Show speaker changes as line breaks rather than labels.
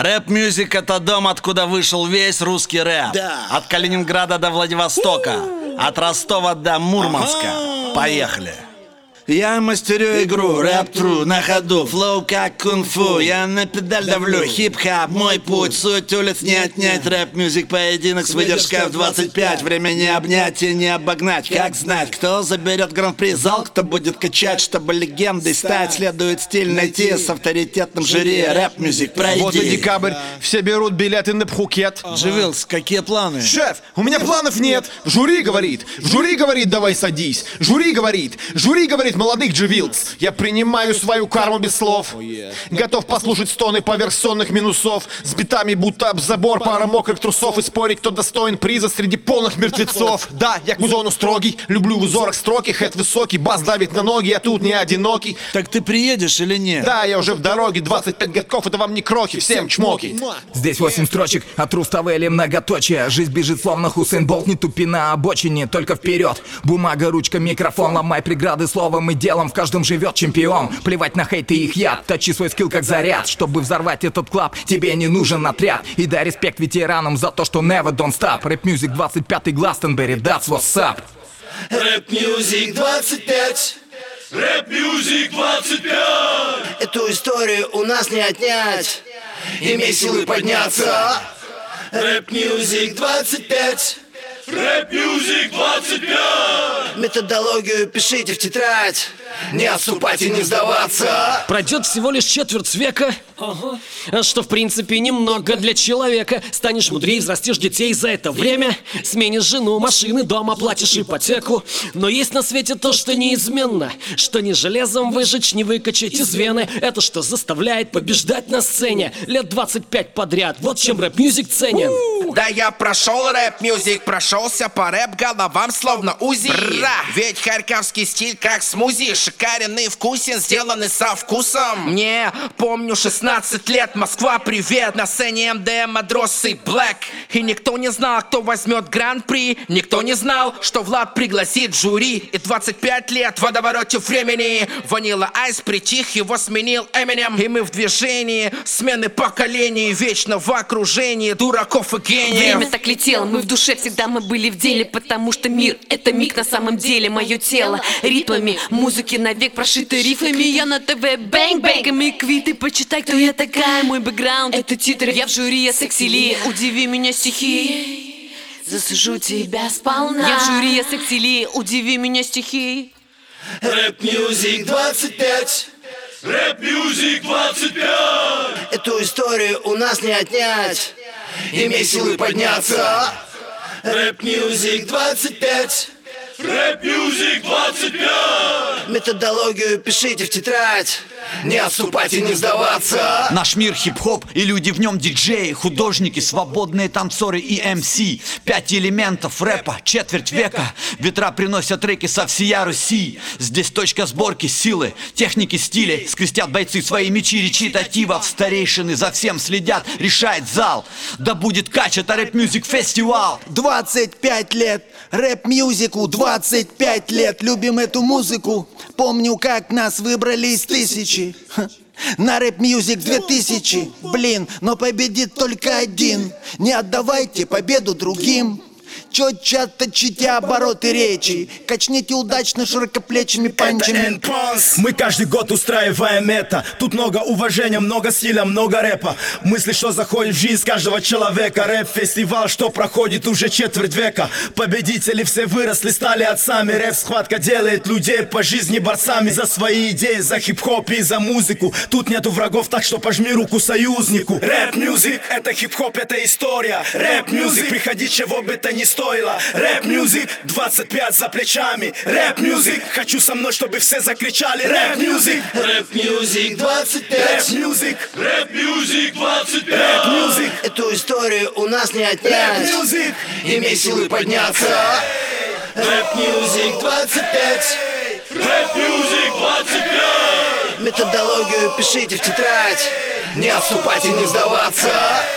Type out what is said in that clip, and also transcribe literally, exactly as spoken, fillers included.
Рэп-мюзик — это дом, откуда вышел весь русский рэп.
Да.
От Калининграда до Владивостока, от Ростова до Мурманска.
Ага.
Поехали. Я мастерю игру, рэп-тру, на ходу, флоу как кунг-фу. Я на педаль давлю, хип-хап, мой путь. Суть улиц не отнять, рэп-мюзик, поединок с выдержкой в двадцать пять. Время не обнять и не обогнать, как знать, кто заберет гран-при. Зал, кто будет качать, чтобы легендой стать. Следует стиль найти с авторитетным жюри. Рэп-мюзик, пройди.
Вот и декабрь, все берут билеты на Пхукет.
Дживилс, какие планы?
Шеф, у меня планов нет. Жюри говорит, жюри говорит, давай садись. Жюри говорит, жюри говорит, молодых Дживилс. Я принимаю свою карму без слов. Готов послушать стоны поверх сонных минусов. С битами будто об забор, пара мокрых трусов. И спорить, кто достоин приза среди полных мертвецов. Да, я к музону строгий, люблю в узорах строки. Хэт высокий, бас давит на ноги, я тут не одинокий.
Так ты приедешь или нет?
Да, я уже в дороге, двадцать пять годков, это вам не крохи, всем чмоки.
Здесь восемь строчек от Руставели многоточие. Жизнь бежит словно Хусейн Болт, не тупи на обочине, только вперед. Бумага, ручка, микрофон, ломай преграды словом и делом. В каждом живет чемпион. Плевать на хейт и их яд, точи свой скилл как заряд. Чтобы взорвать этот клаб, тебе не нужен отряд. И дай респект ветеранам за то, что never don't stop. Рэп-мюзик двадцать пятый Гластенберри, that's what's up.
Рэп-мюзик двадцать пять.
Рэп-мюзик двадцать пять.
Эту историю у нас не отнять. Имей силы подняться. Рэп-мюзик двадцать пять.
Рэп-мюзик двадцать пять.
Методологию пишите в тетрадь. Не отступать и не сдаваться.
Пройдет всего лишь четверть века, ага. Что в принципе немного для человека. Станешь мудрее, взрастишь детей за это время. Сменишь жену, машины, дом, оплатишь ипотеку. Но есть на свете то, что неизменно. Что ни железом выжечь, не выкачать из вены. Это что заставляет побеждать на сцене. Лет двадцать пять подряд, вот чем рэп-мюзик ценен.
Да я прошел рэп-мюзик, прошелся по рэп-головам словно УЗИ. Бра! Ведь харьковский стиль как смузи. Шикарен и вкусен, сделанный со вкусом. Не, помню шестнадцать лет, Москва, привет. На сцене эм дэ эм, Мадрос и Блэк. И никто не знал, кто возьмет гран-при. Никто не знал, что Влад пригласит жюри. И двадцать пять лет в водовороте времени. Ванила Айс притих, его сменил Эминем. И мы в движении, смены поколений. Вечно в окружении дураков и гениев.
Время так летело, мы в душе всегда мы были в деле. Потому что мир — это миг на самом деле. Мое тело ритмами музыки навек прошиты рифами. Я на ТВ бэнг-бэнгами квиты. Почитай, кто я такая, мой бэкграунд — это титры. Я в жюри, я секси-ли, удиви меня стихи. Засужу тебя сполна. Я в жюри, я секси-ли, удиви меня стихи.
Рэп-мюзик двадцать пять.
Рэп-мюзик двадцать пять.
Эту историю у нас не отнять. Имей силы подняться. Рэп-мюзик двадцать пять.
Рэп-мюзик двадцать пять.
Методологию пишите в тетрадь. Не отступать и не сдаваться.
Наш мир хип-хоп и люди в нем диджеи, художники, свободные танцоры и эм си. Пять элементов рэпа, четверть века. Ветра приносят треки со всея Руси. Здесь точка сборки силы, техники, стилей. Скрестят бойцы свои мечи, речитативов. Старейшины за всем следят, решает зал. Да будет кач, это рэп-мюзик фестивал.
Двадцать пять лет рэп-мюзику, двадцать пять лет любим эту музыку. Помню, как нас выбрали из тысячи. Ха. На рэп-мюзик две тысячи. Блин, но победит только один. Не отдавайте победу другим. Четче отточите обороты речи. Качните удачно широкоплечими панчами.
Мы каждый год устраиваем это. Тут много уважения, много стиля, много рэпа. Мысли, что заходят в жизнь каждого человека. Рэп-фестиваль, что проходит уже четверть века. Победители все выросли, стали отцами. Рэп-схватка делает людей по жизни борцами. За свои идеи, за хип-хоп и за музыку. Тут нету врагов, так что пожми руку союзнику. Рэп-мюзик, это хип-хоп, это история. Рэп-мюзик, приходи, чего бы то ни стоило. Рэп-мюзик, двадцать пять за плечами. Рэп-мюзик, хочу со мной, чтобы все закричали. Рэп-мюзик,
рэп-мюзик двадцать пять.
Рэп-мюзик,
рэп-мюзик двадцать пять.
Рэп-мюзик,
эту историю у нас не отнять.
Рэп-мюзик,
имей силы подняться. Рэп-мюзик двадцать пять.
Рэп-мюзик двадцать пять.
Методологию пишите в тетрадь. Не отступать и не сдаваться.